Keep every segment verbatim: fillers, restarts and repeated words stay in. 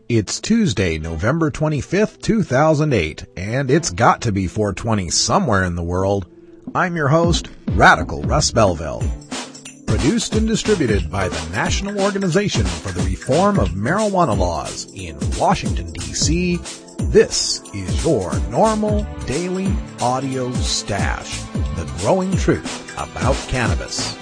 It's Tuesday, November twenty-fifth, two thousand eight, and it's got to be four twenty somewhere in the world. I'm your host, Radical Russ Belville. Produced and distributed by the National Organization for the Reform of Marijuana Laws in Washington, D C, this is your normal daily audio stash, the growing truth about cannabis.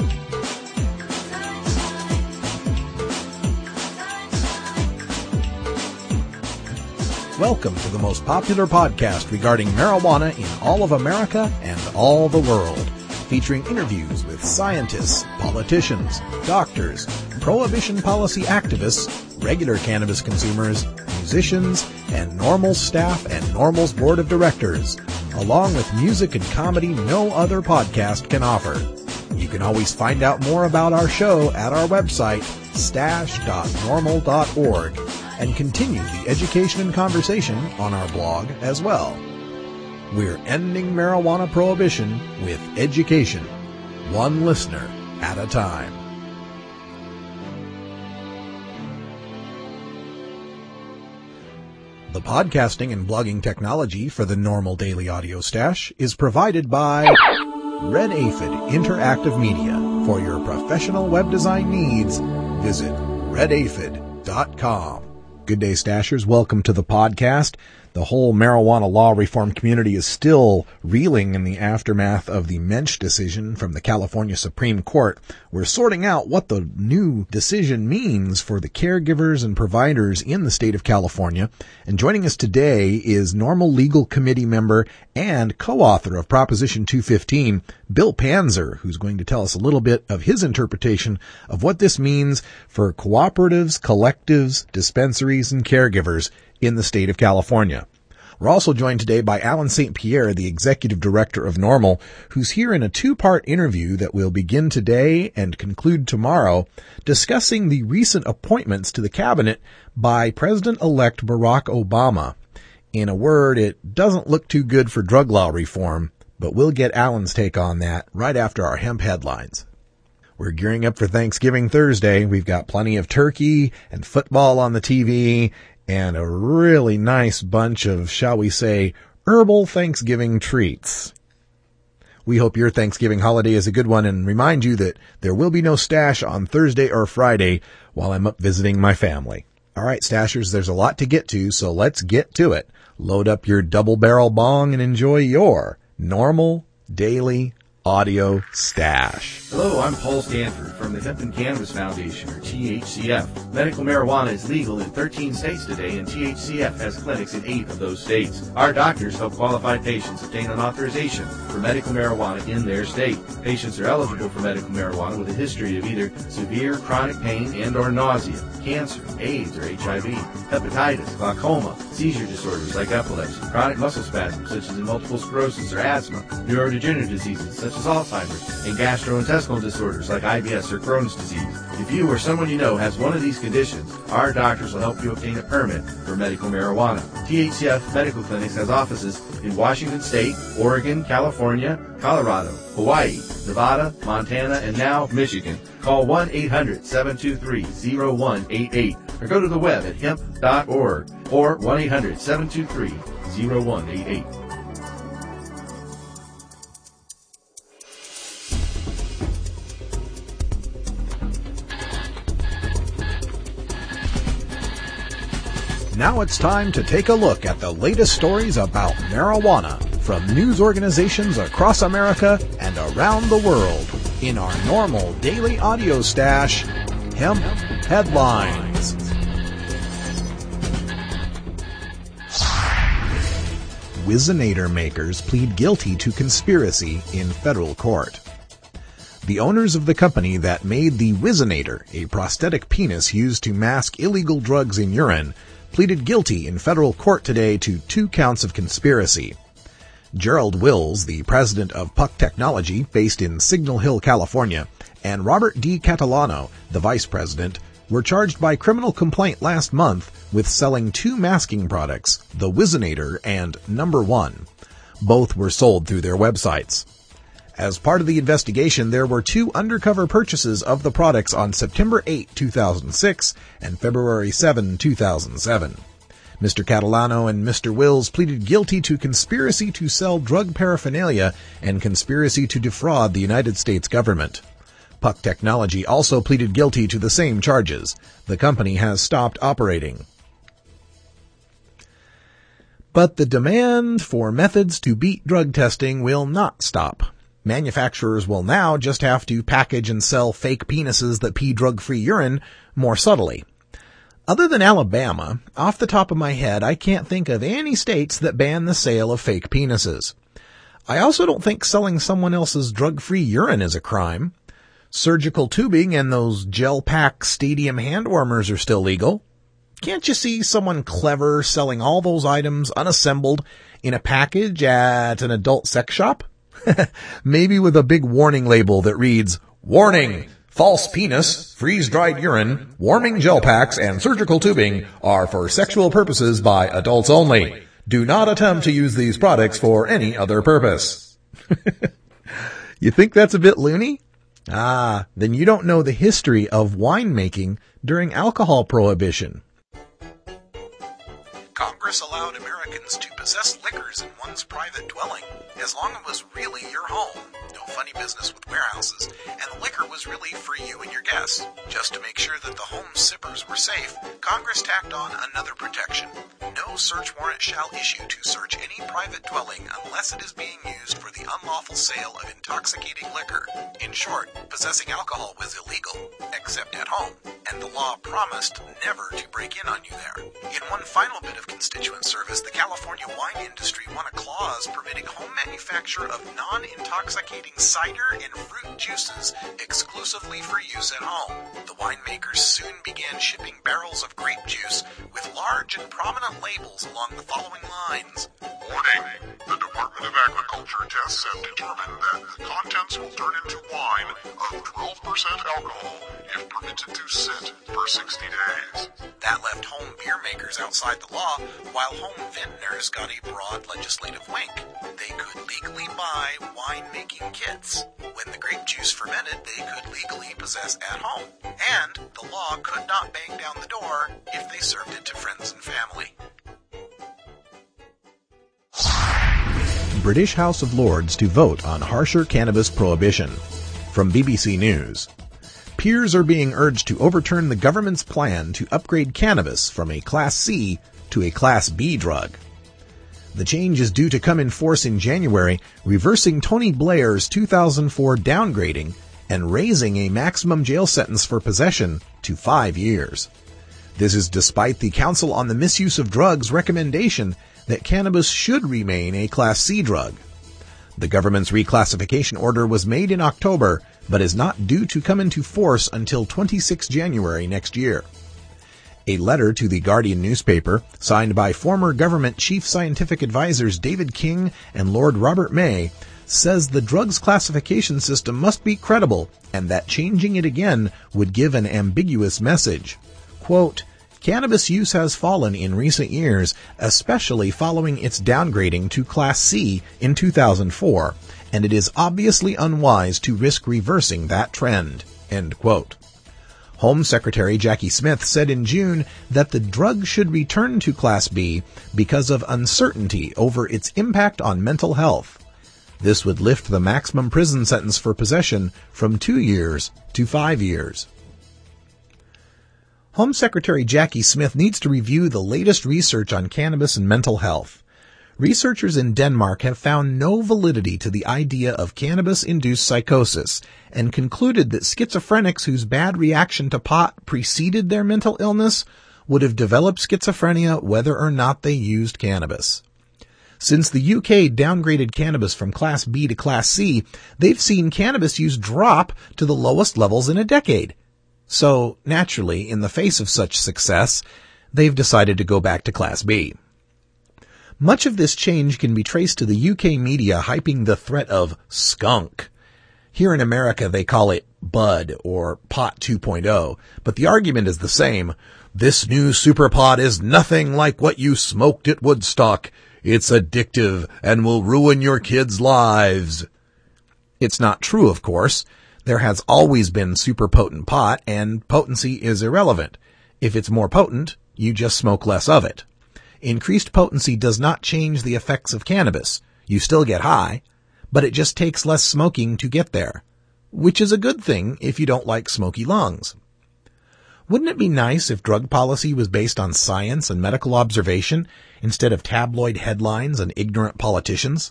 Welcome to the most popular podcast regarding marijuana in all of America and all the world, featuring interviews with scientists, politicians, doctors, prohibition policy activists, regular cannabis consumers, musicians, and NORML staff and NORML's board of directors, along with music and comedy no other podcast can offer. You can always find out more about our show at our website, stash dot normal dot org, and continue the education and conversation on our blog as well. We're ending marijuana prohibition with education, one listener at a time. The podcasting and blogging technology for the NORML Daily Audio Stash is provided by Red Aphid Interactive Media. For your professional web design needs, visit red aphid dot com. Good day, Stashers. Welcome to the podcast. The whole marijuana law reform community is still reeling in the aftermath of the Mensch decision from the California Supreme Court. We're sorting out what the new decision means for the caregivers and providers in the state of California. And joining us today is NORML Legal Committee member and co-author of Proposition two fifteen, Bill Panzer, who's going to tell us a little bit of his interpretation of what this means for cooperatives, collectives, dispensaries, and caregivers in the state of California. We're also joined today by Alan Saint Pierre, the executive director of NORML, who's here in a two-part interview that will begin today and conclude tomorrow, discussing the recent appointments to the cabinet by President-elect Barack Obama. In a word, it doesn't look too good for drug law reform, but we'll get Alan's take on that right after our hemp headlines. We're gearing up for Thanksgiving Thursday. We've got plenty of turkey and football on the T V, and a really nice bunch of, shall we say, herbal Thanksgiving treats. We hope your Thanksgiving holiday is a good one, and remind you that there will be no stash on Thursday or Friday while I'm up visiting my family. All right, Stashers, there's a lot to get to, so let's get to it. Load up your double-barrel bong and enjoy your NORML Daily Audio Stash. Hello, I'm Paul Stanford from the Hemp and Cannabis Foundation, or T H C F. Medical marijuana is legal in thirteen states today, and T H C F has clinics in eight of those states. Our doctors help qualified patients obtain an authorization for medical marijuana in their state. Patients are eligible for medical marijuana with a history of either severe chronic pain and or nausea, cancer, AIDS or H I V, hepatitis, glaucoma, seizure disorders like epilepsy, chronic muscle spasms such as in multiple sclerosis or asthma, neurodegenerative diseases such as Alzheimer's, and gastrointestinal disorders like I B S or Crohn's disease. If you or someone you know has one of these conditions, our doctors will help you obtain a permit for medical marijuana. T H C F Medical Clinics has offices in Washington State, Oregon, California, Colorado, Hawaii, Nevada, Montana, and now Michigan. Call one eight hundred seven two three zero one eight eight or go to the web at hemp dot org or one eight hundred seven two three zero one eight eight. Now it's time to take a look at the latest stories about marijuana from news organizations across America and around the world in our NORML Daily Audio Stash, Hemp Headlines. Whizzinator makers plead guilty to conspiracy in federal court. The owners of the company that made the Whizzinator, a prosthetic penis used to mask illegal drugs in urine, pleaded guilty in federal court today to two counts of conspiracy. Gerald Wills, the president of Puck Technology, based in Signal Hill, California, and Robert D. Catalano, the vice president, were charged by criminal complaint last month with selling two masking products, the Whizzinator and Number One. Both were sold through their websites. As part of the investigation, there were two undercover purchases of the products on September eighth, two thousand six and February seventh, two thousand seven. Mister Catalano and Mister Wills pleaded guilty to conspiracy to sell drug paraphernalia and conspiracy to defraud the United States government. Puck Technology also pleaded guilty to the same charges. The company has stopped operating. But the demand for methods to beat drug testing will not stop. Manufacturers will now just have to package and sell fake penises that pee drug-free urine more subtly. Other than Alabama, off the top of my head, I can't think of any states that ban the sale of fake penises. I also don't think selling someone else's drug-free urine is a crime. Surgical tubing and those gel-pack stadium hand warmers are still legal. Can't you see someone clever selling all those items unassembled in a package at an adult sex shop? Maybe with a big warning label that reads, "Warning! False penis, freeze-dried urine, warming gel packs, and surgical tubing are for sexual purposes by adults only. Do not attempt to use these products for any other purpose." You think that's a bit loony? Ah, then you don't know the history of winemaking during alcohol prohibition. Congress allowed Americans to possess liquors in one's private dwelling, as long as it was really your home. No funny business with warehouses, and the liquor was really for you and your guests. Just to make sure that the home sippers were safe, Congress tacked on another protection. No search warrant shall issue to search any private dwelling unless it is being used for the unlawful sale of intoxicating liquor. In short, possessing alcohol was illegal, except at home, and the law promised never to break in on you there. In one final bit of constituent service, the California wine industry won a clause permitting home manufacture of non-intoxicating cider and fruit juices exclusively for use at home. The winemakers soon began shipping barrels of grape juice with large and prominent labels along the following lines. Warning! The Department of Agriculture tests have determined that the contents will turn into wine of twelve percent alcohol if permitted to sit for sixty days. That left home beer makers outside the law, while home vintners got a broad legislative wink. They could legally buy wine-making kits. When the grape juice fermented, they could legally possess at home. And the law could not bang down the door if they served it to friends and family. British House of Lords to vote on harsher cannabis prohibition. From B B C News. Peers are being urged to overturn the government's plan to upgrade cannabis from a Class C to a Class B drug. The change is due to come in force in January, reversing Tony Blair's two thousand four downgrading and raising a maximum jail sentence for possession to five years. This is despite the Council on the Misuse of Drugs recommendation that cannabis should remain a Class C drug. The government's reclassification order was made in October, but is not due to come into force until the twenty-sixth of January next year. A letter to the Guardian newspaper, signed by former government chief scientific advisors David King and Lord Robert May, says the drugs classification system must be credible and that changing it again would give an ambiguous message. Quote, "Cannabis use has fallen in recent years, especially following its downgrading to Class C in two thousand four, and it is obviously unwise to risk reversing that trend." End quote. Home Secretary Jackie Smith said in June that the drug should return to Class B because of uncertainty over its impact on mental health. This would lift the maximum prison sentence for possession from two years to five years. Home Secretary Jackie Smith needs to review the latest research on cannabis and mental health. Researchers in Denmark have found no validity to the idea of cannabis-induced psychosis and concluded that schizophrenics whose bad reaction to pot preceded their mental illness would have developed schizophrenia whether or not they used cannabis. Since the U K downgraded cannabis from Class B to Class C, they've seen cannabis use drop to the lowest levels in a decade. So, naturally, in the face of such success, they've decided to go back to Class B. Much of this change can be traced to the U K media hyping the threat of skunk. Here in America, they call it bud or pot two point oh, but the argument is the same. This new super pot is nothing like what you smoked at Woodstock. It's addictive and will ruin your kids' lives. It's not true, of course. There has always been super potent pot, and potency is irrelevant. If it's more potent, you just smoke less of it. Increased potency does not change the effects of cannabis. You still get high, but it just takes less smoking to get there, which is a good thing if you don't like smoky lungs. Wouldn't it be nice if drug policy was based on science and medical observation instead of tabloid headlines and ignorant politicians?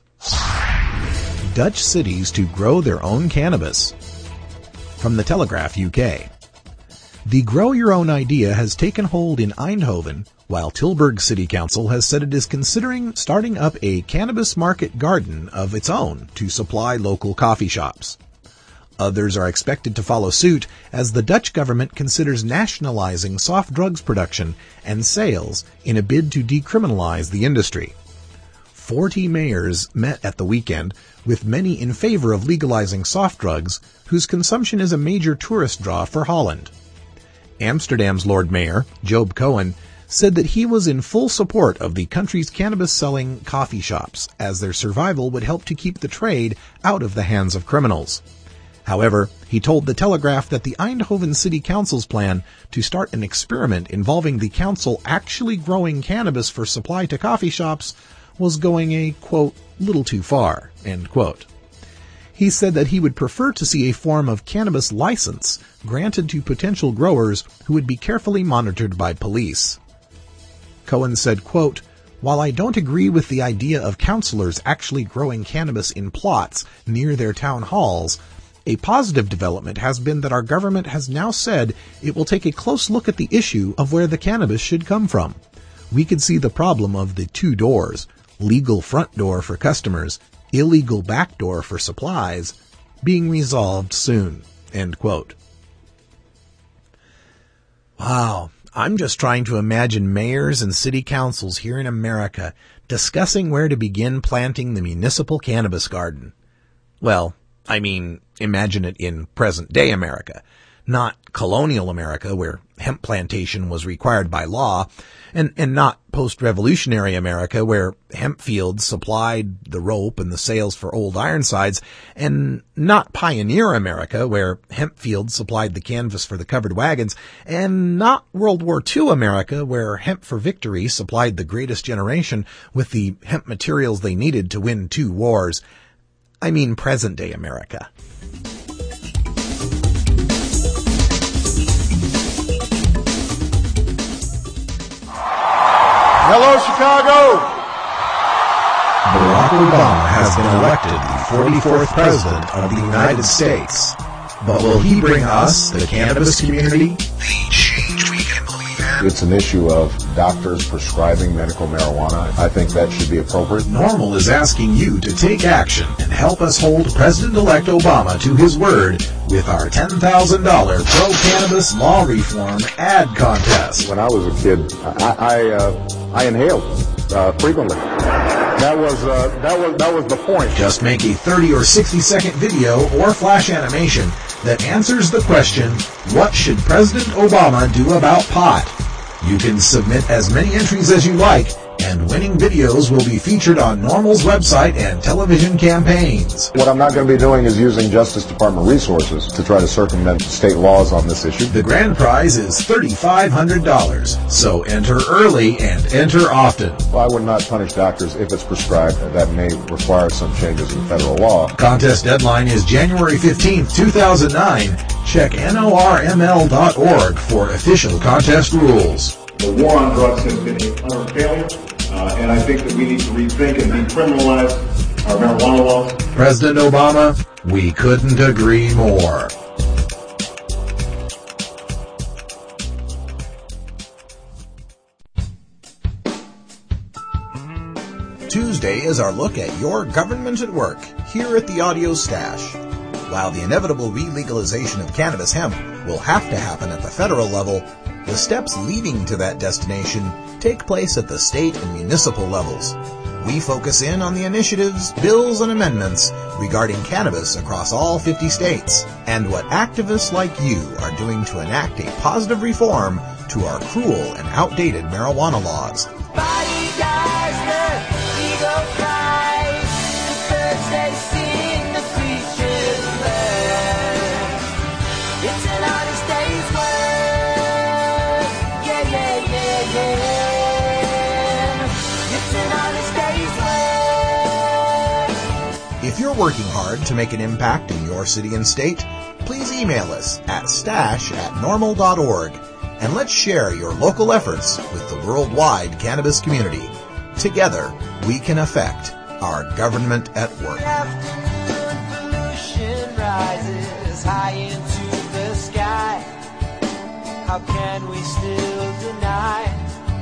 Dutch cities to grow their own cannabis. From the Telegraph U K. The Grow Your Own idea has taken hold in Eindhoven, while Tilburg City Council has said it is considering starting up a cannabis market garden of its own to supply local coffee shops. Others are expected to follow suit as the Dutch government considers nationalizing soft drugs production and sales in a bid to decriminalize the industry. Forty mayors met at the weekend, with many in favor of legalizing soft drugs, whose consumption is a major tourist draw for Holland. Amsterdam's Lord Mayor, Job Cohen, said that he was in full support of the country's cannabis-selling coffee shops, as their survival would help to keep the trade out of the hands of criminals. However, he told the Telegraph that the Eindhoven City Council's plan to start an experiment involving the council actually growing cannabis for supply to coffee shops was going a, quote, little too far, end quote. He said that he would prefer to see a form of cannabis license granted to potential growers who would be carefully monitored by police. Cohen said, quote, "While I don't agree with the idea of councillors actually growing cannabis in plots near their town halls, a positive development has been that our government has now said it will take a close look at the issue of where the cannabis should come from. We could see the problem of the two doors, legal front door for customers, illegal back door for supplies, being resolved soon," end quote. Wow, I'm just trying to imagine mayors and city councils here in America discussing where to begin planting the municipal cannabis garden. Well, I mean, imagine it in present-day America, not colonial America where hemp plantation was required by law, and, and not post-revolutionary America where hemp fields supplied the rope and the sails for old Ironsides, and not pioneer America where hemp fields supplied the canvas for the covered wagons, and not World War Two America where Hemp for Victory supplied the greatest generation with the hemp materials they needed to win two wars. I mean present-day America. Hello, Chicago! Barack Obama has been elected the forty-fourth President of the United States. But will he bring us, the cannabis community, the change we can believe in? It's an issue of doctors prescribing medical marijuana. I think that should be appropriate. Normal is asking you to take action and help us hold President-elect Obama to his word with our ten thousand dollars pro-cannabis law reform ad contest. When I was a kid, I I, uh, I inhaled uh, frequently. That was uh, that was that was the point. Just make a thirty or sixty second video or flash animation that answers the question, what should President Obama do about pot? You can submit as many entries as you like, and winning videos will be featured on Normal's website and television campaigns. What I'm not going to be doing is using Justice Department resources to try to circumvent state laws on this issue. The grand prize is three thousand five hundred dollars, so enter early and enter often. Well, I would not punish doctors if it's prescribed. That may require some changes in federal law. Contest deadline is January fifteenth, two thousand nine. Check N O R M L dot org for official contest rules. The war on drugs has been a utter failure, uh, and I think that we need to rethink and decriminalize our marijuana laws. President Obama, we couldn't agree more. Tuesday is our look at your government at work here at the Audio Stash. While the inevitable re-legalization of cannabis hemp will have to happen at the federal level, the steps leading to that destination take place at the state and municipal levels. We focus in on the initiatives, bills, and amendments regarding cannabis across all fifty states, and what activists like you are doing to enact a positive reform to our cruel and outdated marijuana laws. Body dies, the ego cries, the birds they sing, the creatures If you're working hard to make an impact in your city and state, please email us at stash at normal dot org and let's share your local efforts with the worldwide cannabis community. Together, we can affect our government at work. Afternoon pollution rises high into the sky. How can we still deny?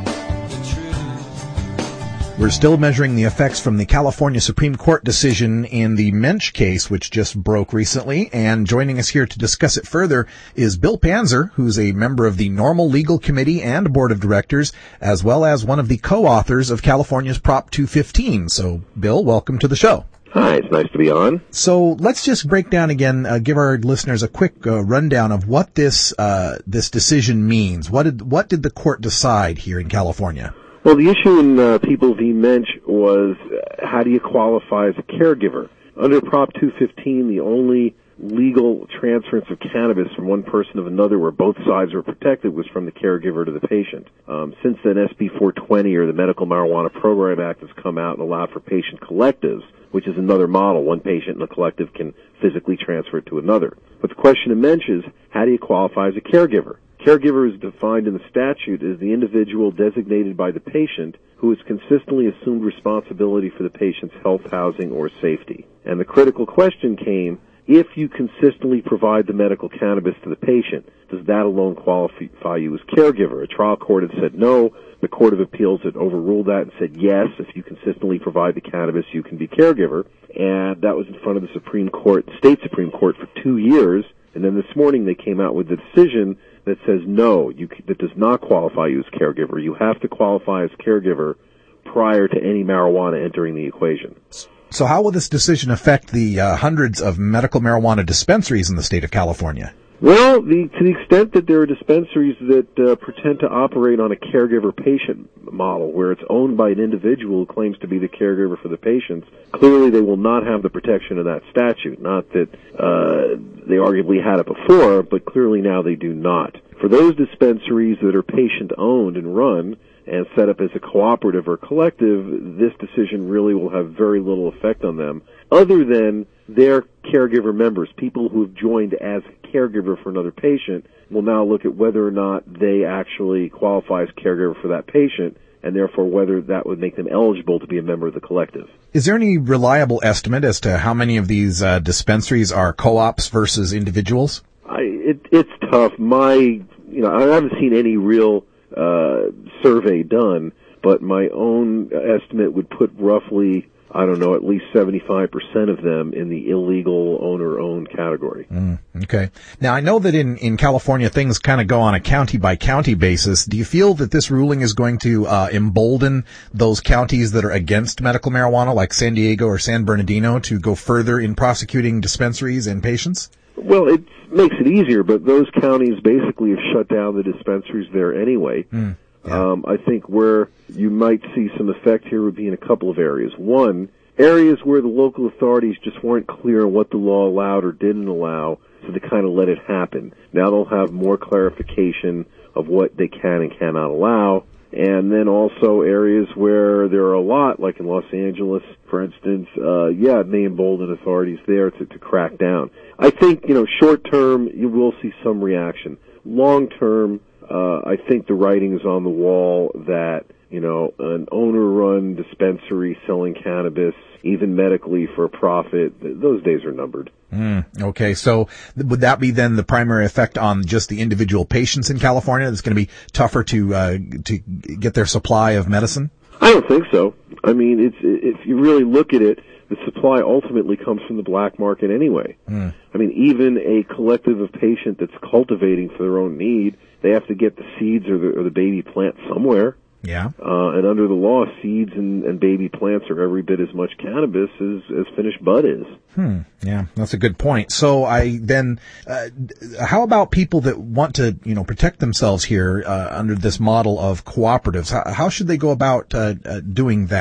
We're still measuring the effects from the California Supreme Court decision in the Mensch case, which just broke recently. And joining us here to discuss it further is Bill Panzer, who's a member of the Normal Legal Committee and Board of Directors, as well as one of the co-authors of California's Prop two fifteen. So, Bill, welcome to the show. Hi, it's nice to be on. So let's just break down again, uh, give our listeners a quick uh, rundown of what this uh, this decision means. What did what did the court decide here in California? Well, the issue in uh, People v. Mensch was uh, how do you qualify as a caregiver? Under Prop two fifteen, the only legal transference of cannabis from one person to another where both sides were protected was from the caregiver to the patient. Um, since then, S B four twenty, or the Medical Marijuana Program Act, has come out and allowed for patient collectives, which is another model. One patient in a collective can physically transfer it to another. But the question in Mensch is, how do you qualify as a caregiver? Caregiver is defined in the statute as the individual designated by the patient who has consistently assumed responsibility for the patient's health, housing, or safety. And the critical question came, if you consistently provide the medical cannabis to the patient, does that alone qualify you as caregiver? A trial court had said no. The Court of Appeals had overruled that and said yes, if you consistently provide the cannabis, you can be caregiver. And that was in front of the Supreme Court, State Supreme Court, for two years. And then this morning they came out with the decision that says no, you, that does not qualify you as caregiver. You have to qualify as caregiver prior to any marijuana entering the equation. So how will this decision affect the uh, hundreds of medical marijuana dispensaries in the state of California? Well, the, to the extent that there are dispensaries that uh, pretend to operate on a caregiver-patient model, where it's owned by an individual who claims to be the caregiver for the patients, clearly they will not have the protection of that statute. Not that uh, they arguably had it before, but clearly now they do not. For those dispensaries that are patient-owned and run and set up as a cooperative or collective, this decision really will have very little effect on them, other than their caregiver members, people who have joined as a caregiver for another patient, will now look at whether or not they actually qualify as caregiver for that patient, and therefore whether that would make them eligible to be a member of the collective. Is there any reliable estimate as to how many of these uh, dispensaries are co-ops versus individuals? I, it, it's tough. My, you know, I haven't seen any real uh, survey done, but my own estimate would put roughly, I don't know, at least seventy-five percent of them in the illegal owner-owned category. Mm, okay. Now, I know that in, in California things kind of go on a county-by-county basis. Do you feel that this ruling is going to uh, embolden those counties that are against medical marijuana, like San Diego or San Bernardino, to go further in prosecuting dispensaries and patients? Well, it makes it easier, but those counties basically have shut down the dispensaries there anyway. Mm. Yeah. Um, I think where you might see some effect here would be in a couple of areas. One, areas where the local authorities just weren't clear on what the law allowed or didn't allow, so they kind of let it happen. Now they'll have more clarification of what they can and cannot allow. And then also areas where there are a lot, like in Los Angeles, for instance, uh, yeah, it may embolden authorities there to, to crack down. I think, you know, short term, you will see some reaction. Long term, Uh, I think the writing is on the wall that, you know, an owner-run dispensary selling cannabis, even medically for profit, those days are numbered. Mm, okay, so would that be then the primary effect on just the individual patients in California? It's going to be tougher to uh, to get their supply of medicine? I don't think so. I mean, it's if you really look at it, the supply ultimately comes from the black market anyway. Mm. I mean, even a collective of patient that's cultivating for their own need, they have to get the seeds or the, or the baby plant somewhere. Yeah. Uh, and under the law, seeds and, and baby plants are every bit as much cannabis as, as finished bud is. Hmm. Yeah, that's a good point. So I then, uh, how about people that want to, you know, protect themselves here uh, under this model of cooperatives? How, how should they go about uh, uh, doing that?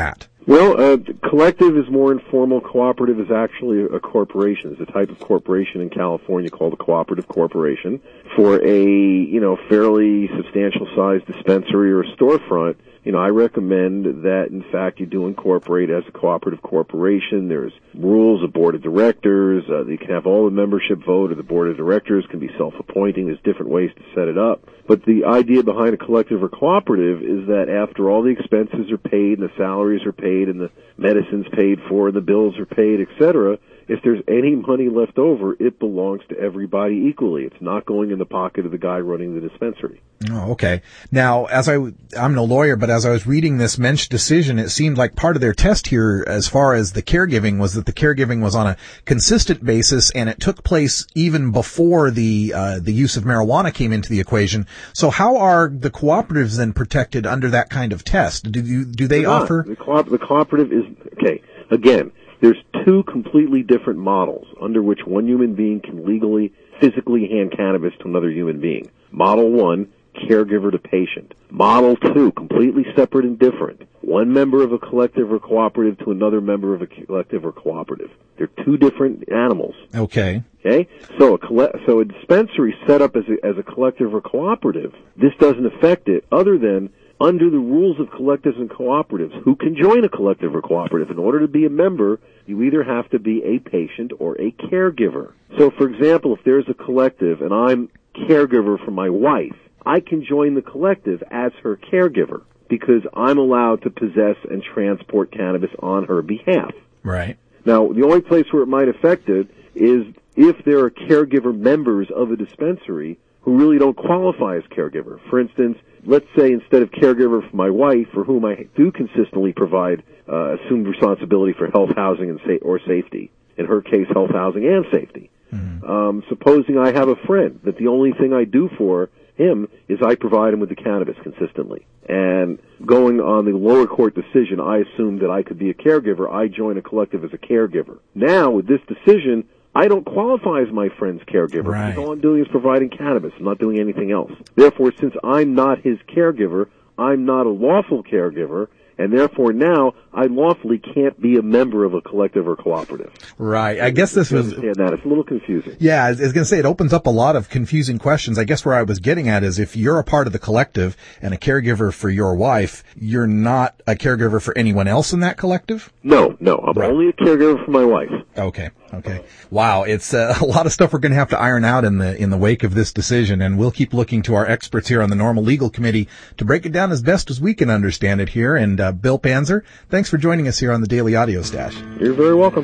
Well, uh, collective is more informal. Cooperative is actually a corporation. It's a type of corporation in California called a cooperative corporation. For a, you know, fairly substantial sized dispensary or storefront, you know, I recommend that, in fact, you do incorporate as a cooperative corporation. There's rules, a board of directors. Uh, you can have all the membership vote, or the board of directors can be self-appointing. There's different ways to set it up. But the idea behind a collective or cooperative is that after all the expenses are paid, and the salaries are paid, and the medicine's paid for, and the bills are paid, et cetera, if there's any money left over, it belongs to everybody equally. It's not going in the pocket of the guy running the dispensary. Oh, okay. Now, as I, I'm no lawyer, but as I was reading this Mensch decision, it seemed like part of their test here, as far as the caregiving, was that the caregiving was on a consistent basis, and it took place even before the uh, the use of marijuana came into the equation. So, how are the cooperatives then protected under that kind of test? Do you, do they They're offer? Not. The, co- the cooperative is okay. Again, there's two completely different models under which one human being can legally, physically hand cannabis to another human being. Model one, caregiver to patient. Model two, completely separate and different. One member of a collective or cooperative to another member of a collective or cooperative. They're two different animals. Okay. Okay? So a coll- so a dispensary set up as a, as a collective or cooperative, this doesn't affect it other than under the rules of collectives and cooperatives. Who can join a collective or cooperative? In order to be a member, you either have to be a patient or a caregiver. So, for example, if there's a collective and I'm caregiver for my wife, I can join the collective as her caregiver because I'm allowed to possess and transport cannabis on her behalf. Right. Now, the only place where it might affect it is if there are caregiver members of a dispensary who really don't qualify as caregiver. For instance, let's say instead of caregiver for my wife, for whom I do consistently provide uh, assumed responsibility for health, housing, and sa- or safety. In her case, health, housing, and safety. Mm-hmm. Um, supposing I have a friend that the only thing I do for him is I provide him with the cannabis consistently. And going on the lower court decision, I assumed that I could be a caregiver. I join a collective as a caregiver. Now, with this decision, I don't qualify as my friend's caregiver. Right. Because all I'm doing is providing cannabis. I'm not doing anything else. Therefore, since I'm not his caregiver, I'm not a lawful caregiver, and therefore now I lawfully can't be a member of a collective or cooperative. Right. I guess this You was... understand that. It's a little confusing. Yeah, I was going to say, it opens up a lot of confusing questions. I guess where I was getting at is if you're a part of the collective and a caregiver for your wife, you're not a caregiver for anyone else in that collective? No, no. I'm Right. only a caregiver for my wife. Okay. Okay. Wow. It's uh, a lot of stuff we're going to have to iron out in the, in the wake of this decision. And we'll keep looking to our experts here on the Normal Legal Committee to break it down as best as we can understand it here. And, uh, Bill Panzer, thanks for joining us here on the Daily Audio Stash. You're very welcome.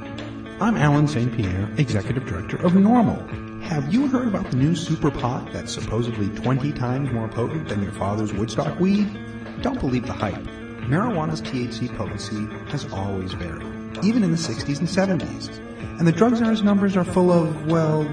I'm Alan Saint Pierre, Executive Director of Normal. Have you heard about the new super pot that's supposedly twenty times more potent than your father's Woodstock weed? Don't believe the hype. Marijuana's T H C potency has always varied, even in the sixties and seventies. And the drug czar's numbers are full of, well,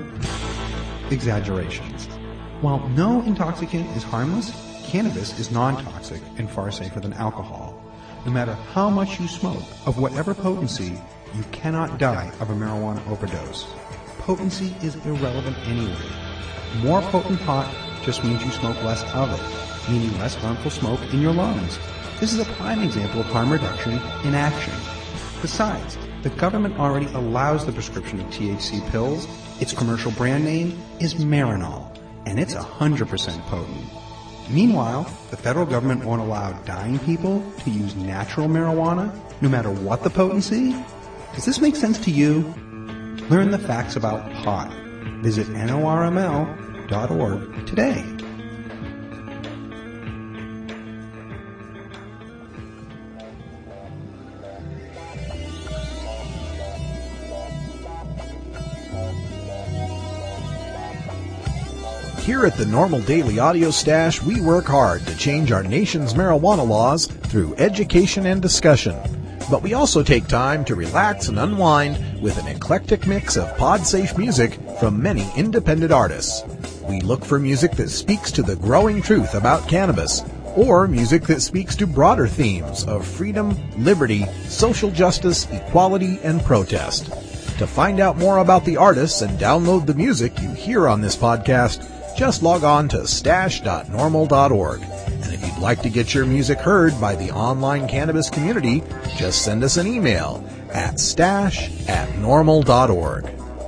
exaggerations. While no intoxicant is harmless, cannabis is non-toxic and far safer than alcohol. No matter how much you smoke, of whatever potency, you cannot die of a marijuana overdose. Potency is irrelevant anyway. More potent pot just means you smoke less of it, meaning less harmful smoke in your lungs. This is a prime example of harm reduction in action. Besides, the government already allows the prescription of T H C pills. Its commercial brand name is Marinol, and it's one hundred percent potent. Meanwhile, the federal government won't allow dying people to use natural marijuana, no matter what the potency? Does this make sense to you? Learn the facts about pot. Visit N O R M L dot org today. Here at the Normal Daily Audio Stash, we work hard to change our nation's marijuana laws through education and discussion. But we also take time to relax and unwind with an eclectic mix of pod-safe music from many independent artists. We look for music that speaks to the growing truth about cannabis, or music that speaks to broader themes of freedom, liberty, social justice, equality, and protest. To find out more about the artists and download the music you hear on this podcast, just log on to stash dot normal dot org. And if you you'd like to get your music heard by the online cannabis community, just send us an email at stash at normal dot org.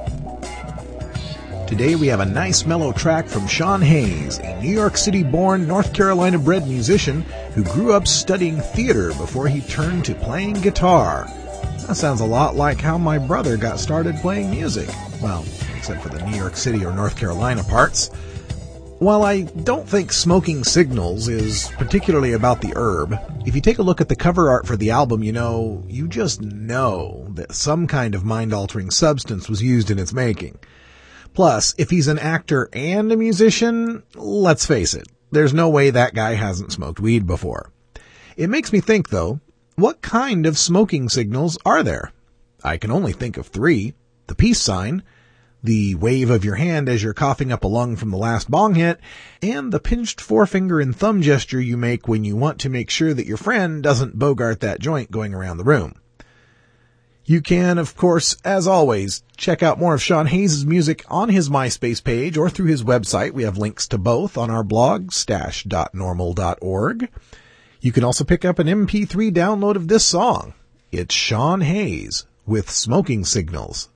Today we have a nice mellow track from Sean Hayes, a New York City-born, North Carolina-bred musician who grew up studying theater before he turned to playing guitar. That sounds a lot like how my brother got started playing music. Well, except for the New York City or North Carolina parts. While I don't think Smoking Signals is particularly about the herb, if you take a look at the cover art for the album, you know, you just know that some kind of mind-altering substance was used in its making. Plus, if he's an actor and a musician, let's face it, there's no way that guy hasn't smoked weed before. It makes me think, though, what kind of smoking signals are there? I can only think of three. The peace sign, the wave of your hand as you're coughing up a lung from the last bong hit, and the pinched forefinger and thumb gesture you make when you want to make sure that your friend doesn't bogart that joint going around the room. You can, of course, as always, check out more of Sean Hayes' music on his MySpace page or through his website. We have links to both on our blog, stash dot normal dot org. You can also pick up an M P three download of this song. It's Sean Hayes with Smoking Signals.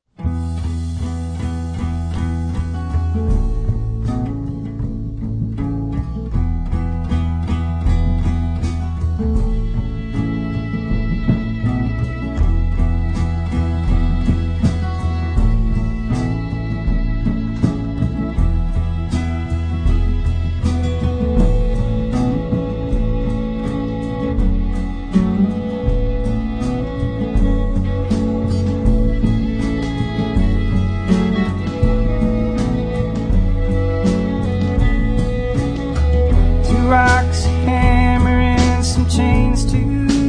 Rocks, hammer, and some chains to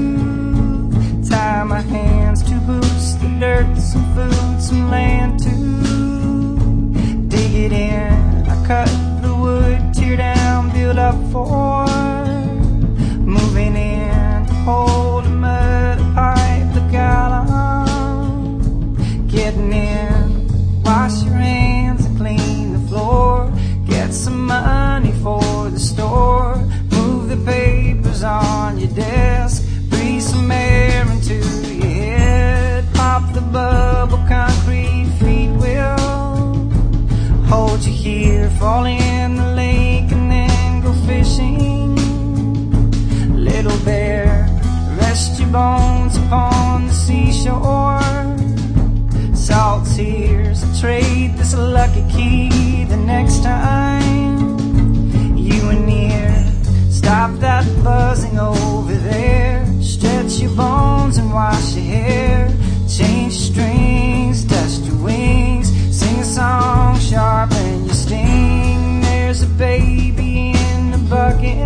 tie my hands to boots, the dirt, some food, some land to dig it in. I cut the wood, tear down, build up for moving in. Hold a mud pipe, the gallon, getting in. Wash your hands and clean the floor. Get some money for the store. Move the papers on your desk. Breathe some air into your head. Pop the bubble, concrete feet will hold you here. Fall in the lake and then go fishing. Little bear, rest your bones upon the seashore. Salt tears, I'll trade this lucky key the next time you are near. Stop that buzzing over there. Stretch your bones and wash your hair. Change strings, dust your wings. Sing a song, sharpen your sting. There's a baby in the bucket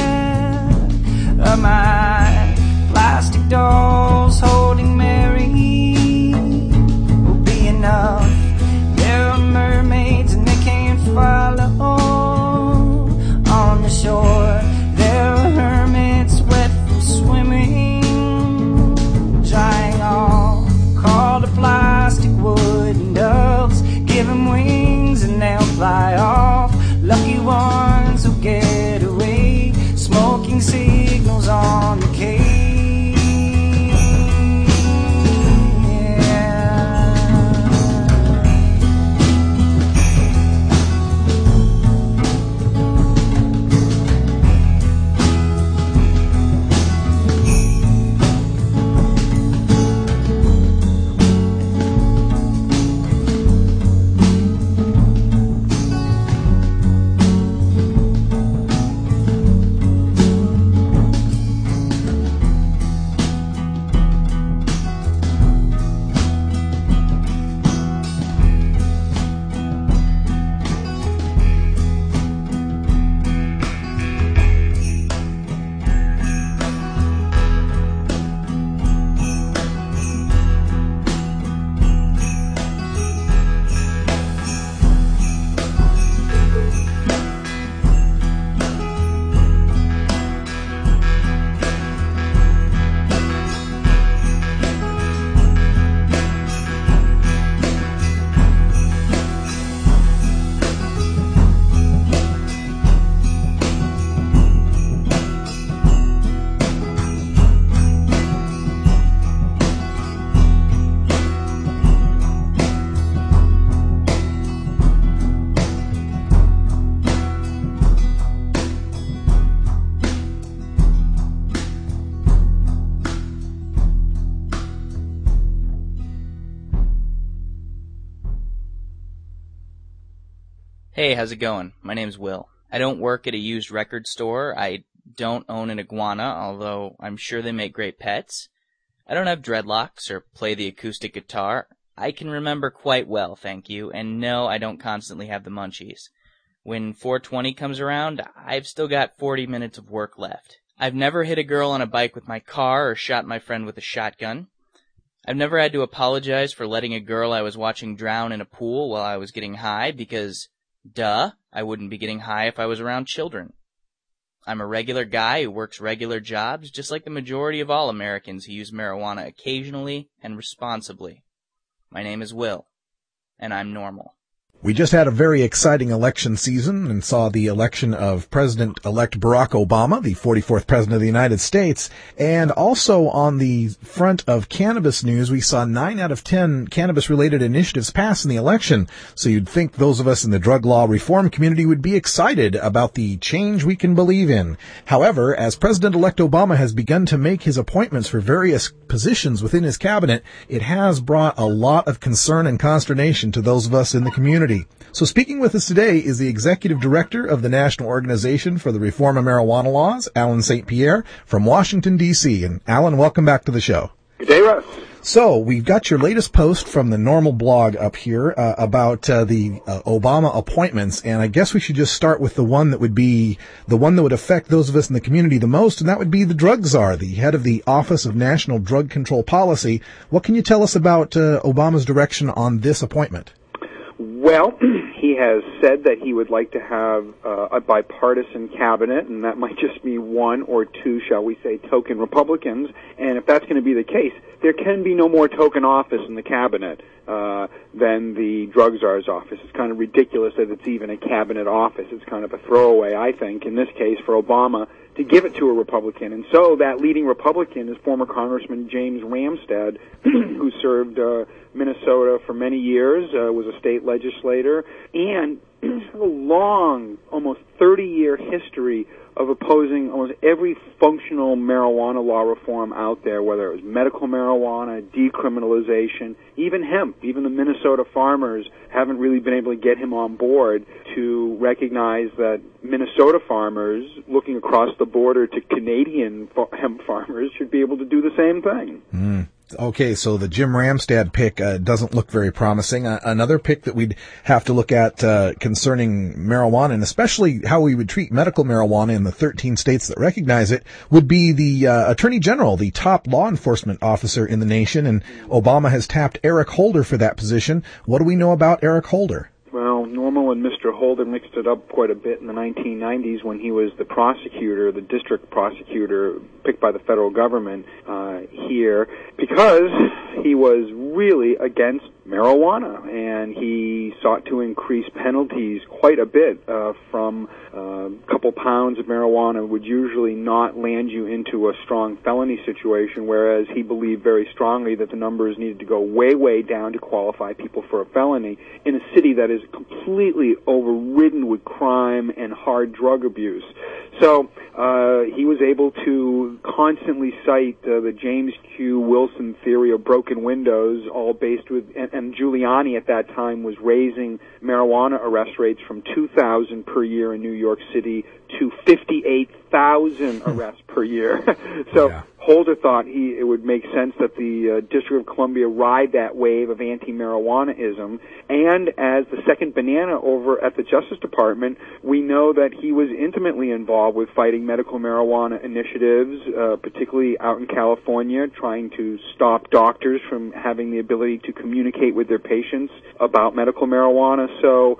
of my plastic dolls holding Mary. Will be enough. There are mermaids and they can't follow on the shore. There are hermits wet from swimming, drying all. Call to fly Hey, how's it going? My name's Will. I don't work at a used record store. I don't own an iguana, although I'm sure they make great pets. I don't have dreadlocks or play the acoustic guitar. I can remember quite well, thank you, and no, I don't constantly have the munchies. When four twenty comes around, I've still got forty minutes of work left. I've never hit a girl on a bike with my car or shot my friend with a shotgun. I've never had to apologize for letting a girl I was watching drown in a pool while I was getting high because, duh, I wouldn't be getting high if I was around children. I'm a regular guy who works regular jobs, just like the majority of all Americans who use marijuana occasionally and responsibly. My name is Will, and I'm normal. We just had a very exciting election season and saw the election of President-elect Barack Obama, the forty-fourth President of the United States. And also on the front of cannabis news, we saw nine out of ten cannabis-related initiatives pass in the election. So you'd think those of us in the drug law reform community would be excited about the change we can believe in. However, as President-elect Obama has begun to make his appointments for various positions within his cabinet, it has brought a lot of concern and consternation to those of us in the community. So speaking with us today is the Executive Director of the National Organization for the Reform of Marijuana Laws, Alan Saint Pierre, from Washington, D C And Alan, welcome back to the show. Good day, Russ. So we've got your latest post from the Normal blog up here uh, about uh, the uh, Obama appointments, and I guess we should just start with the one that would be the one that would affect those of us in the community the most, and that would be the drug czar, the head of the Office of National Drug Control Policy. What can you tell us about uh, Obama's direction on this appointment? Well, he has said that he would like to have uh, a bipartisan cabinet, and that might just be one or two, shall we say, token Republicans. And if that's going to be the case, there can be no more token office in the cabinet uh, than the drug czar's office. It's kind of ridiculous that it's even a cabinet office. It's kind of a throwaway, I think, in this case, for Obama to give it to a Republican. And so that leading Republican is former Congressman James Ramstad, who served uh, Minnesota for many years, uh, was a state legislator, and has a long, almost thirty-year history of opposing almost every functional marijuana law reform out there, whether it was medical marijuana, decriminalization, even hemp. Even the Minnesota farmers haven't really been able to get him on board to recognize that Minnesota farmers, looking across the border to Canadian hemp farmers, should be able to do the same thing. Mm. Okay, so the Jim Ramstad pick uh, doesn't look very promising. Uh, another pick that we'd have to look at uh, concerning marijuana, and especially how we would treat medical marijuana in the thirteen states that recognize it, would be the uh, Attorney General, the top law enforcement officer in the nation, and Obama has tapped Eric Holder for that position. What do we know about Eric Holder? Well, Normal and Mister Holder mixed it up quite a bit in the nineteen nineties when he was the prosecutor, the district prosecutor picked by the federal government uh, here, because he was really against marijuana, and he sought to increase penalties quite a bit uh, from uh, a couple pounds of marijuana would usually not land you into a strong felony situation, whereas he believed very strongly that the numbers needed to go way, way down to qualify people for a felony in a city that is completely overridden with crime and hard drug abuse. So uh, he was able to constantly cite uh, the James Q. Wilson theory of broken windows, all based with, and, and Giuliani at that time was raising marijuana arrest rates from two thousand per year in New York City to fifty-eight thousand arrests per year. So yeah. Holder thought he, it would make sense that the uh, District of Columbia ride that wave of anti-marijuanaism. And as the second banana over at the Justice Department, we know that he was intimately involved with fighting medical marijuana initiatives, uh, particularly out in California, trying to stop doctors from having the ability to communicate with their patients about medical marijuana. So,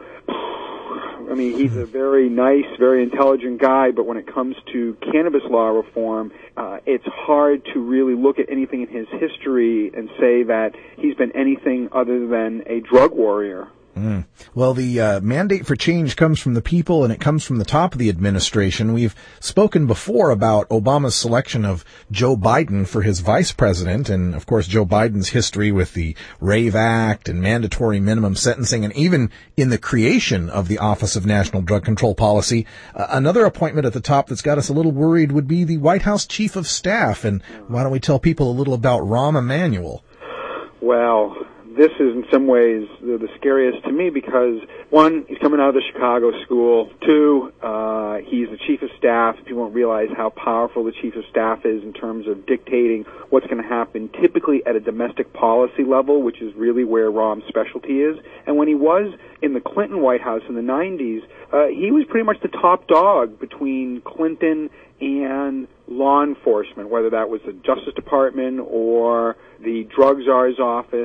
I mean, he's a very nice, very intelligent guy, but when it comes to cannabis law reform, uh, it's hard to really look at anything in his history and say that he's been anything other than a drug warrior. Mm. Well, the uh, mandate for change comes from the people, and it comes from the top of the administration. We've spoken before about Obama's selection of Joe Biden for his vice president, and of course Joe Biden's history with the RAVE Act and mandatory minimum sentencing, and even in the creation of the Office of National Drug Control Policy. Uh, another appointment at the top that's got us a little worried would be the White House Chief of Staff, and why don't we tell people a little about Rahm Emanuel? Well, this is in some ways the, the scariest to me because, one, he's coming out of the Chicago school. Two, uh, he's the chief of staff. People don't realize how powerful the chief of staff is in terms of dictating what's going to happen, typically at a domestic policy level, which is really where Rahm's specialty is. And when he was in the Clinton White House in the nineties, uh, he was pretty much the top dog between Clinton and law enforcement, whether that was the Justice Department or the Drug Czar's office,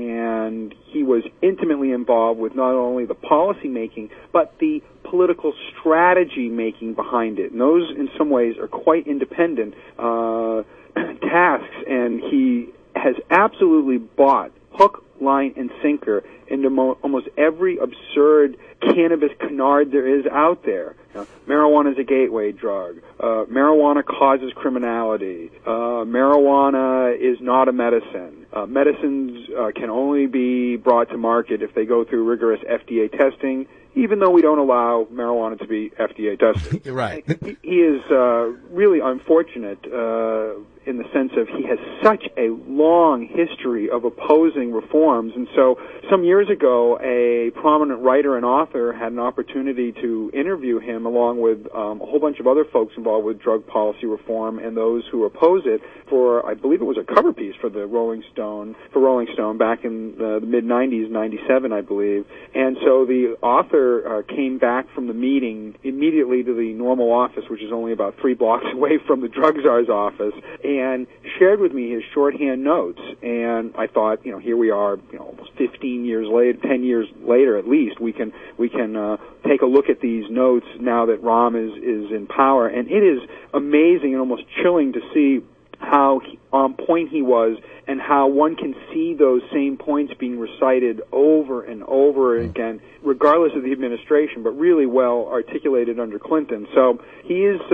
and he was intimately involved with not only the policy making, but the political strategy making behind it. And those, in some ways, are quite independent uh, tasks, and he has absolutely bought hook, line, and sinker into mo- almost every absurd cannabis canard there is out there. You know, marijuana is a gateway drug. Uh, marijuana causes criminality. Uh, marijuana is not a medicine. Uh, medicines uh, can only be brought to market if they go through rigorous F D A testing, even though we don't allow marijuana to be F D A tested. Right. He, he is uh, really unfortunate uh, in the sense of he has such a long history of opposing reforms. And so some years ago, a prominent writer and author had an opportunity to interview him along with um, a whole bunch of other folks involved with drug policy reform and those who oppose it for, I believe it was a cover piece for the Rolling Stone, for Rolling Stone back in the, the mid nineties, ninety-seven, I believe. And so the author uh, came back from the meeting immediately to the normal office, which is only about three blocks away from the Drug Czar's office, and shared with me his shorthand notes. And I thought, you know, here we are, you know, almost fifteen years later, ten years later at least, we can we can uh, take a look at these notes now that Rahm is is in power, and it is amazing and almost chilling to see how he, on point he was, and how one can see those same points being recited over and over again, regardless of the administration, but really well articulated under Clinton. So he is,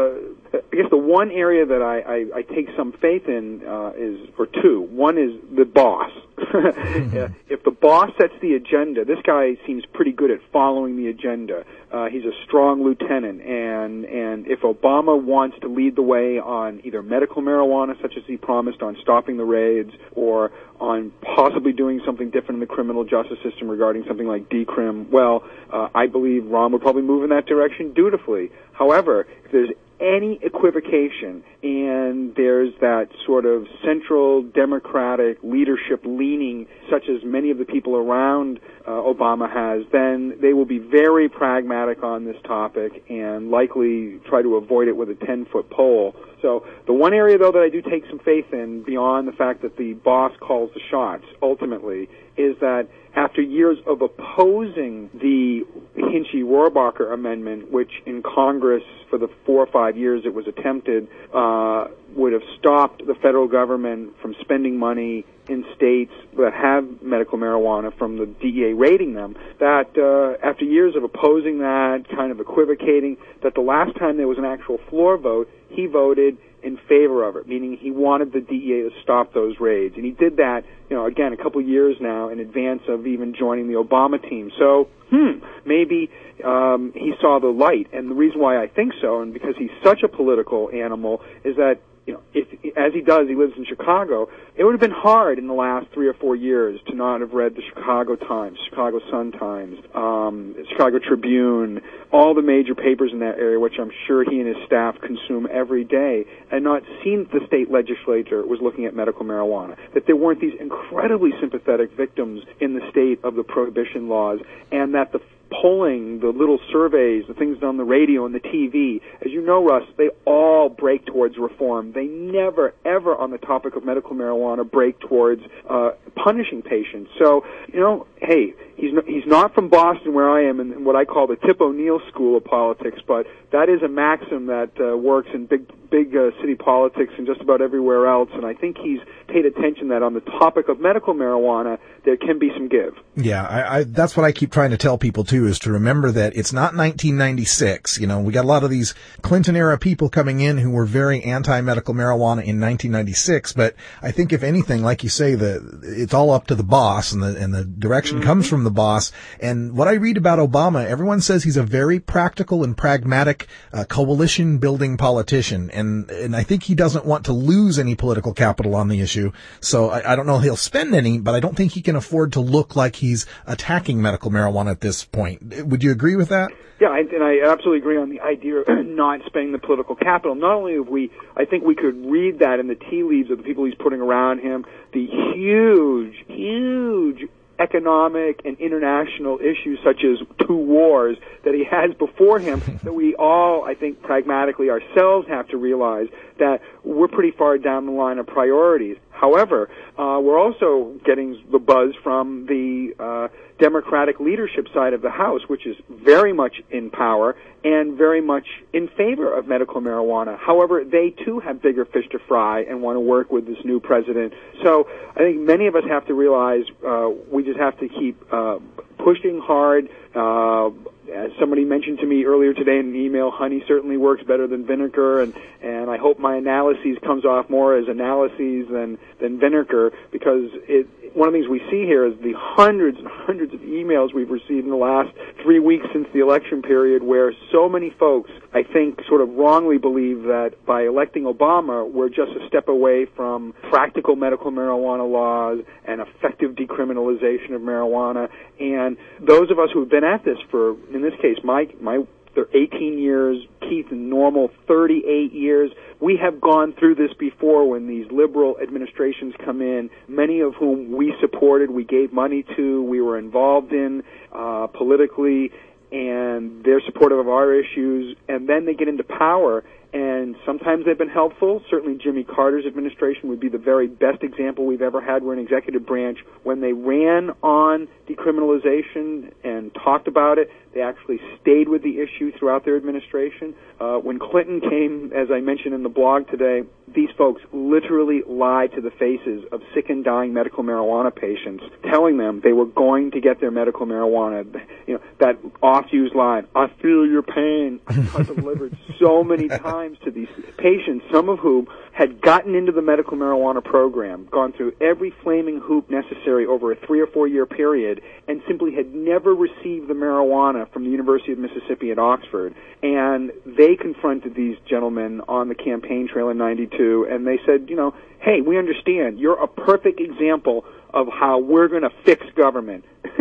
uh, I guess the one area that I, I, I take some faith in uh, is, or two. One is the boss. Yeah, if the boss sets the agenda, this guy seems pretty good at following the agenda. Uh, he's a strong lieutenant, and and if Obama wants to lead the way on either medical marijuana, such as he promised, on stopping the raids, or on possibly doing something different in the criminal justice system regarding something like decrim, well, uh, I believe Rahm would probably move in that direction dutifully. However, if there's any equivocation and there's that sort of central democratic leadership leaning, such as many of the people around uh, Obama has, then they will be very pragmatic on this topic and likely try to avoid it with a ten-foot pole. So the one area, though, that I do take some faith in, beyond the fact that the boss calls the shots, ultimately, is that after years of opposing the Hinchy-Rohrabacher amendment, which in Congress for the four or five years it was attempted, uh, would have stopped the federal government from spending money in states that have medical marijuana from the D E A raiding them, that uh, after years of opposing that, kind of equivocating, that the last time there was an actual floor vote, he voted in favor of it, meaning he wanted the D E A to stop those raids. And he did that, you know, again, a couple of years now in advance of even joining the Obama team. So, hmm, maybe um, he saw the light. And the reason why I think so, and because he's such a political animal, is that, you know, if, as he does, he lives in Chicago, it would have been hard in the last three or four years to not have read the Chicago Times, Chicago Sun-Times, um, Chicago Tribune, all the major papers in that area, which I'm sure he and his staff consume every day, and not seen that the state legislature was looking at medical marijuana, that there weren't these incredibly sympathetic victims in the state of the prohibition laws, and that the polling, the little surveys, the things on the radio and the T V, as you know, Russ, they all break towards reform. They never, ever on the topic of medical marijuana break towards uh, punishing patients. So, you know, hey, he's not, he's not from Boston where I am in what I call the Tip O'Neill school of politics, but that is a maxim that uh, works in big big uh, city politics and just about everywhere else, and I think he's paid attention that on the topic of medical marijuana, there can be some give. Yeah, I, I, that's what I keep trying to tell people, too, is to remember that it's not nineteen ninety-six. You know, we got a lot of these Clinton-era people coming in who were very anti-medical marijuana in nineteen ninety-six, but I think if anything, like you say, the it's all up to the boss, and the, and the direction mm-hmm. comes from the the boss. And what I read about Obama, everyone says he's a very practical and pragmatic uh, coalition-building politician. And, and I think he doesn't want to lose any political capital on the issue. So I, I don't know if he'll spend any, but I don't think he can afford to look like he's attacking medical marijuana at this point. Would you agree with that? Yeah, and I absolutely agree on the idea of not spending the political capital. Not only have we, I think we could read that in the tea leaves of the people he's putting around him, the huge, huge economic and international issues such as two wars that he has before him, that we all, I think, pragmatically ourselves have to realize that we're pretty far down the line of priorities. However, uh, we're also getting the buzz from the uh, Democratic leadership side of the House, which is very much in power and very much in favor of medical marijuana. However, they too have bigger fish to fry and want to work with this new president. So I think many of us have to realize uh, we just have to keep uh, pushing hard. Uh, as somebody mentioned to me earlier today in an email, honey certainly works better than vinegar, and, and I hope my analyses comes off more as analyses than, than vinegar, because it, one of the things we see here is the hundreds and hundreds of emails we've received in the last three weeks since the election period, where so many folks, I think, sort of wrongly believe that by electing Obama, we're just a step away from practical medical marijuana laws and effective decriminalization of marijuana. And those of us who have been at this for, in this case, my, my, they're eighteen years, Keith and Normal, thirty-eight years. We have gone through this before when these liberal administrations come in, many of whom we supported, we gave money to, we were involved in uh, politically, and they're supportive of our issues, and then they get into power, and sometimes they've been helpful. Certainly Jimmy Carter's administration would be the very best example we've ever had where an executive branch, when they ran on decriminalization and talked about it, they actually stayed with the issue throughout their administration. Uh, when Clinton came, as I mentioned in the blog today, these folks literally lied to the faces of sick and dying medical marijuana patients, telling them they were going to get their medical marijuana. You know, that oft-used line, I feel your pain, I delivered so many times to these patients, some of whom had gotten into the medical marijuana program, gone through every flaming hoop necessary over a three or four year period, and simply had never received the marijuana from the University of Mississippi at Oxford. And they confronted these gentlemen on the campaign trail in ninety-two, and they said, you know, hey, we understand. You're a perfect example of how we're going to fix government.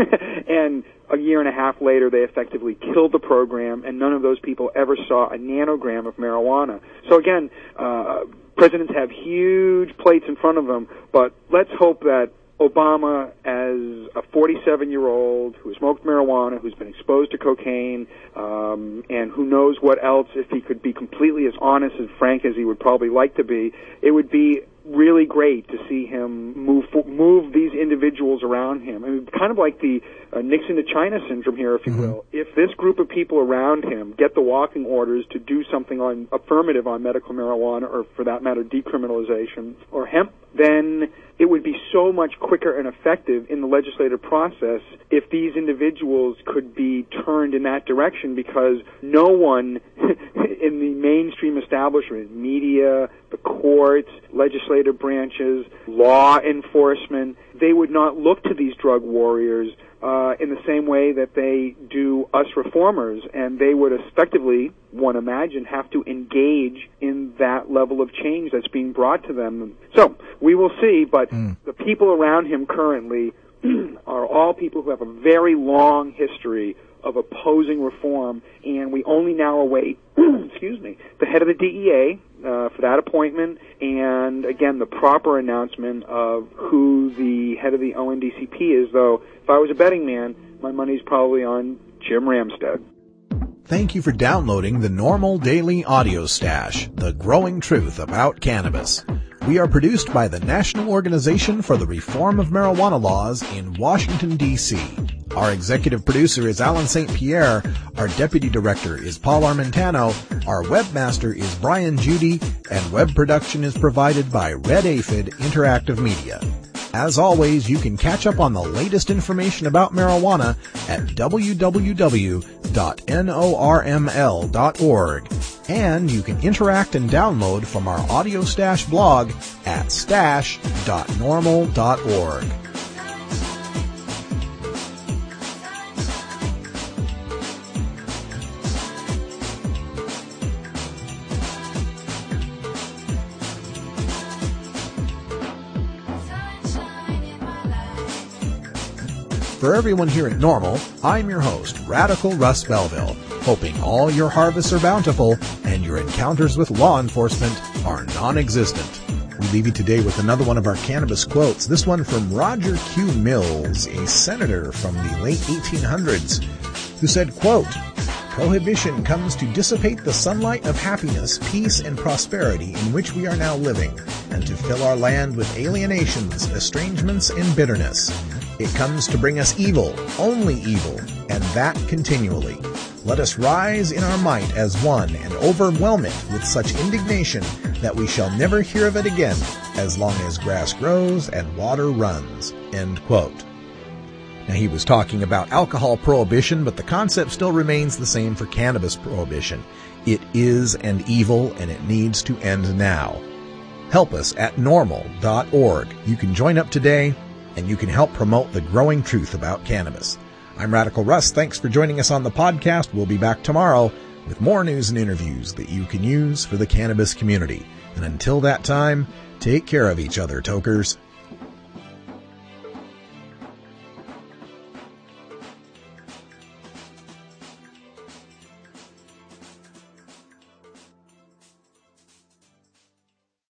And a year and a half later, they effectively killed the program, and none of those people ever saw a nanogram of marijuana. So again, uh, presidents have huge plates in front of them, but let's hope that Obama, as a forty-seven-year-old who smoked marijuana, who's been exposed to cocaine, um, and who knows what else, if he could be completely as honest and frank as he would probably like to be, it would be really great to see him move move these individuals around him. I mean, kind of like the uh, Nixon to China syndrome here, if you mm-hmm. will. If this group of people around him get the walking orders to do something on affirmative on medical marijuana, or for that matter, decriminalization, or hemp, then it would be so much quicker and effective in the legislative process if these individuals could be turned in that direction, because no one in the mainstream establishment, media, the courts, legislative branches, law enforcement, they would not look to these drug warriors uh, in the same way that they do us reformers, and they would effectively, one imagine, have to engage in that level of change that's being brought to them. So we will see, but mm. the people around him currently are all people who have a very long history of opposing reform, and we only now await, excuse me, the head of the D E A uh, for that appointment, and again, the proper announcement of who the head of the O N D C P is, though if I was a betting man, my money's probably on Jim Ramstad. Thank you for downloading the Normal Daily Audio Stash, the growing truth about cannabis. We are produced by the National Organization for the Reform of Marijuana Laws in Washington, D C Our executive producer is Alan Saint Pierre. Our deputy director is Paul Armentano. Our webmaster is Brian Judy. And web production is provided by Red Aphid Interactive Media. As always, you can catch up on the latest information about marijuana at w w w dot norml dot org. And you can interact and download from our Audio Stash blog at stash dot normal dot org. For everyone here at Normal, I'm your host, Radical Russ Belville, hoping all your harvests are bountiful and your encounters with law enforcement are non-existent. We leave you today with another one of our cannabis quotes, this one from Roger Q. Mills, a senator from the late eighteen hundreds, who said, quote, "Prohibition comes to dissipate the sunlight of happiness, peace, and prosperity in which we are now living, and to fill our land with alienations, estrangements, and bitterness. It comes to bring us evil, only evil, and that continually. Let us rise in our might as one and overwhelm it with such indignation that we shall never hear of it again as long as grass grows and water runs." End quote. Now, he was talking about alcohol prohibition, but the concept still remains the same for cannabis prohibition. It is an evil, and it needs to end now. Help us at normal dot org. You can join up today, and you can help promote the growing truth about cannabis. I'm Radical Russ. Thanks for joining us on the podcast. We'll be back tomorrow with more news and interviews that you can use for the cannabis community. And until that time, take care of each other, tokers.